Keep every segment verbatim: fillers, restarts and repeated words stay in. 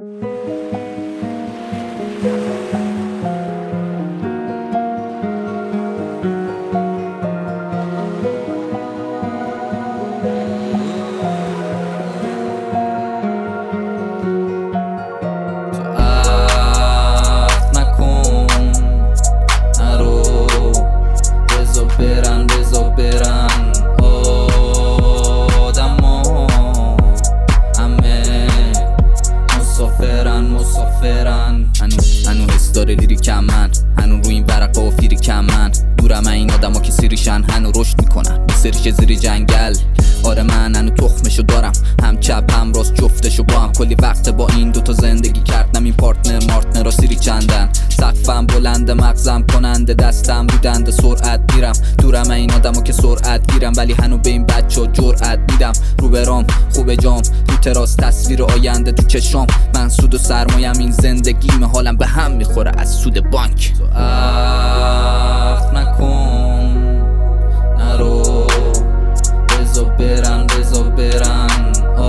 داره لیریکم من هنو روی این ورقه و فیریکم من دورم این آدم ها که سیریشن هنو رشد میکنن بی سریش زیر جنگل. آره من هنو تخمشو دارم هم چپ هم راست جفتشو با هم کلی وقت با این دوتا زندگی کردم. این پارتنر مارتنر را سیری چندن سقفم بلند مغزم کننده دستم بودنده سرعت میرم دورم این آدم ها که سرعت گیرم ولی هنو به این بچه ها جرعت میدم. رو برام خوبه جام رو تراس تصویر آینده تو چشام من سود و سرمایم این زندگیم حالم به هم میخوره از سود بانک. تو عفو نکن نرو بزا برن بزا برن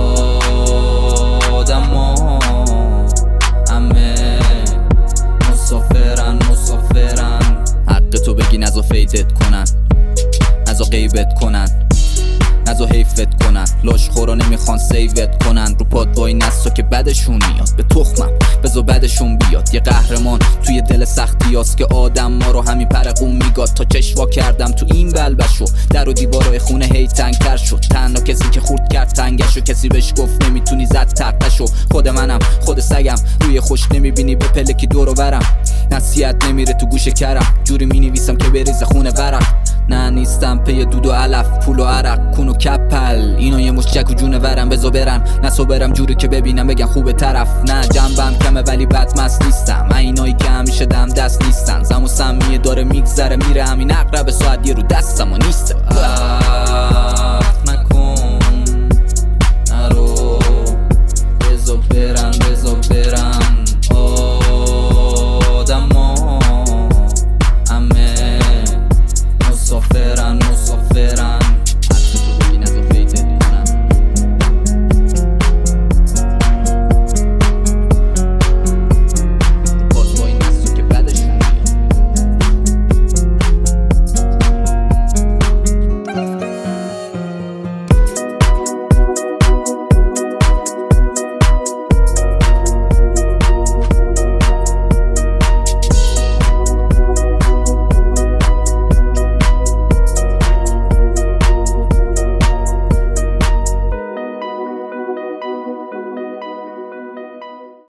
آدم ها همه مسافرن مسافرن حق تو بگی نزا فیتت کنن نزا غیبت کنن نزا حیفت کنن لاش خورا نمیخوان سیوت کنن رو پاد وای نسا که بدشون میاد به تخمم بزا بدشون بیاد. یه قهرمان توی دل سختی هاست که آدم ما رو همین پرقون میگاد تا چشوا کردم تو این بلبشو در و دیوارای خونه هی تنگتر شد تنها کسی که خورد کرد تنگشو کسی بهش گفت نمیتونی زد تقشو خود منم خود سگم روی خوش نمیبینی به پلکی دور و برم نصیحت نمیره تو گوش کرم جوری مینویسم که بریز خونه ورق نه نیستم پی دود و علف پول و عرق کون و کپل اینا یه مش جک و جونه ورم بزا برن نسو برم جوری که ببینم بگن خوبه طرف نه جنبم کمه ولی بدمست نیستم اینایی که همیشه دم دست نیستن زم و سمیه داره میگذره میره همین اقرب ساعت یه رو دستم و نیستم.